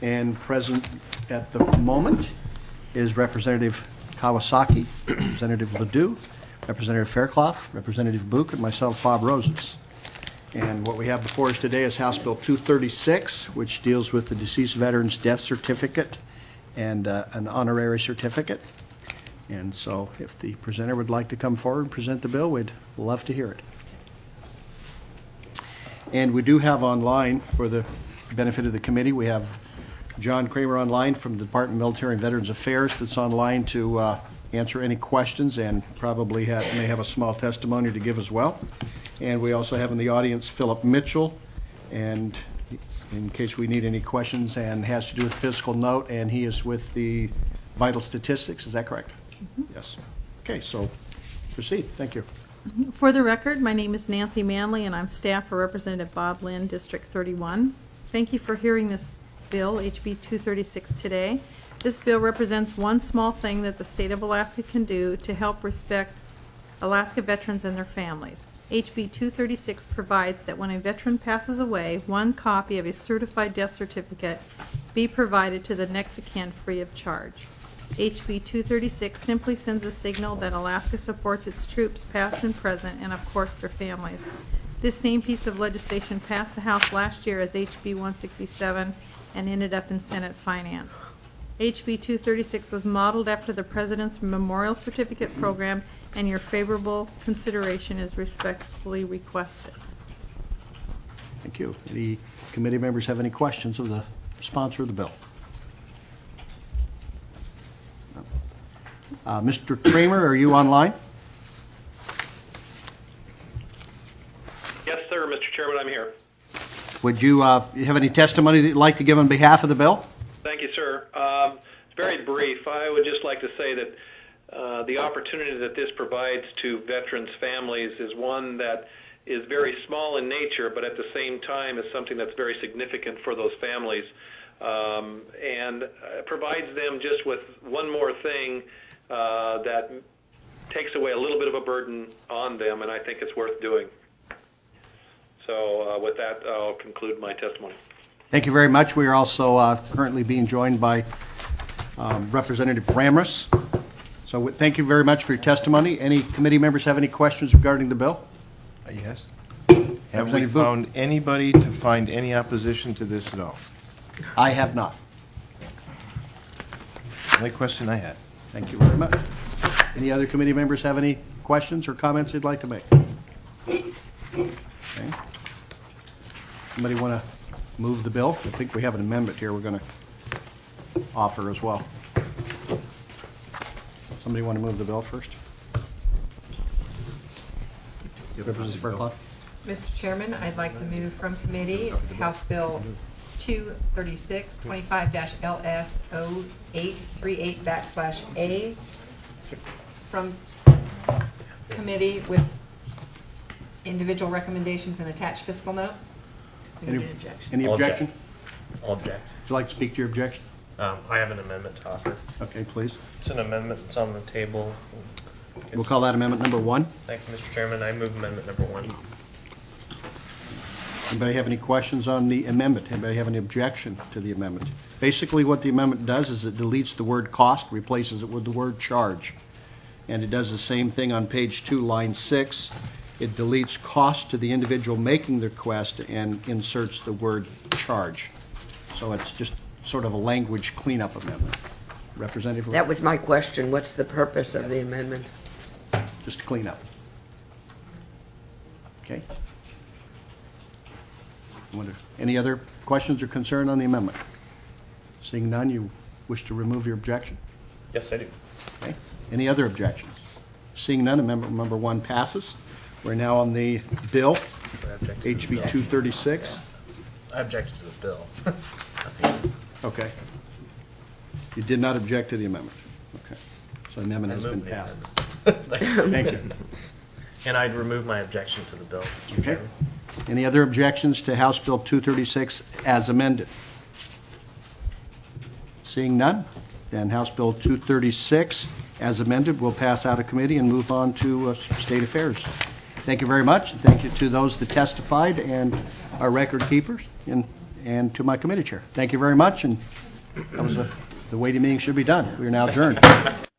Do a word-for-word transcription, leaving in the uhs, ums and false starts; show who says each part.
Speaker 1: And present at the moment is Representative Kawasaki, Representative Ledoux, Representative Fairclough, Representative Book, and myself, Bob Roses. And what we have before us today is House Bill two thirty-six, which deals with the deceased veteran's death certificate and uh, an honorary certificate. And so if the presenter would like to come forward and present the bill, we'd love to hear it. And we do have online, for the benefit of the committee, we have John Kramer online from the Department of Military and Veterans Affairs that's online to uh, answer any questions, and probably have, may have a small testimony to give as well. And we also have in the audience Philip Mitchell, and in case we need any questions, and has to do with fiscal note, and he is with the Vital Statistics. Is that correct? Mm-hmm. Yes. Okay, so proceed. Thank you.
Speaker 2: For the record, my name is Nancy Manley, and I'm staff for Representative Bob Lynn, District thirty-one. Thank you for hearing this bill, H B two thirty-six, today. This bill represents one small thing that the state of Alaska can do to help respect Alaska veterans and their families. H B two thirty-six provides that when a veteran passes away, one copy of a certified death certificate be provided to the next of kin free of charge. H B two thirty-six simply sends a signal that Alaska supports its troops past and present, and of course their families. This same piece of legislation passed the House last year as H B one sixty-seven and ended up in Senate Finance. H B two thirty-six was modeled after the President's Memorial Certificate Program, and your favorable consideration is respectfully requested.
Speaker 1: Thank you. Any committee members have any questions of the sponsor of the bill? No. Uh, Mister Kramer, are you online?
Speaker 3: Yes, sir, Mister Chairman, I'm here.
Speaker 1: Would you uh, have any testimony that you'd like to give on behalf of the bill?
Speaker 3: Thank you, sir. Um, it's very brief. I would just like to say that uh, the opportunity that this provides to veterans' families is one that is very small in nature, but at the same time is something that's very significant for those families, um, and uh, provides them just with one more thing uh, that takes away a little bit of a burden on them, and I think it's worth doing. So uh, with that, I'll conclude my testimony.
Speaker 1: Thank you very much. We are also uh, currently being joined by um, Representative Bramras. So thank you very much for your testimony. Any committee members have any questions regarding the bill?
Speaker 4: Uh, yes. Have we found anybody to find any opposition to this at all?
Speaker 1: I have not.
Speaker 4: Only question I had.
Speaker 1: Thank you very much. Any other committee members have any questions or comments they'd like to make? Okay. Somebody want to move the bill? I think we have an amendment here we're going to offer as well. Somebody want to move the bill first? Representative Fairclough.
Speaker 5: Mister Chairman, I'd like to move from committee House Bill two thirty-six, twenty-five L S zero eight three eight backslash A from committee with individual recommendations and attached fiscal note.
Speaker 1: Any,
Speaker 5: an objection.
Speaker 1: any
Speaker 6: I'll
Speaker 1: objection?
Speaker 6: Object. I'll object.
Speaker 1: Would you like to speak to your objection?
Speaker 6: Um, I have an amendment to offer.
Speaker 1: Okay, please.
Speaker 6: It's an amendment that's on the table. It's,
Speaker 1: We'll call that amendment number one.
Speaker 6: Thank you, Mister Chairman. I move amendment number one.
Speaker 1: Anybody have any questions on the amendment? Anybody have any objection to the amendment? Basically, what the amendment does is it deletes the word cost, replaces it with the word charge. And it does the same thing on page two, line six. It deletes cost to the individual making the request and inserts the word charge. So it's just sort of a language cleanup amendment. Representative?
Speaker 7: That was my question. What's the purpose of the amendment?
Speaker 1: Just clean up. Okay. Wonder, any other questions or concern on the amendment? Seeing none, you wish to remove your objection?
Speaker 6: Yes, I do.
Speaker 1: Okay. Any other objections? Seeing none, amendment number one passes. We're now on the bill, H B two thirty-six.
Speaker 6: I object to the bill.
Speaker 1: Okay. You did not object to the amendment. Okay. So the amendment has been passed.
Speaker 6: Thanks.
Speaker 1: Thank you.
Speaker 6: And I'd remove my objection to the bill, Mister
Speaker 1: Okay.
Speaker 6: Chairman.
Speaker 1: Any other objections to House Bill two thirty-six as amended? Seeing none, then House Bill two thirty-six as amended will pass out of committee and move on to uh, State Affairs. Thank you very much. Thank you to those that testified and our record keepers. And and to my committee chair. Thank you very much, and that was a, the way the meeting should be done. We are now adjourned.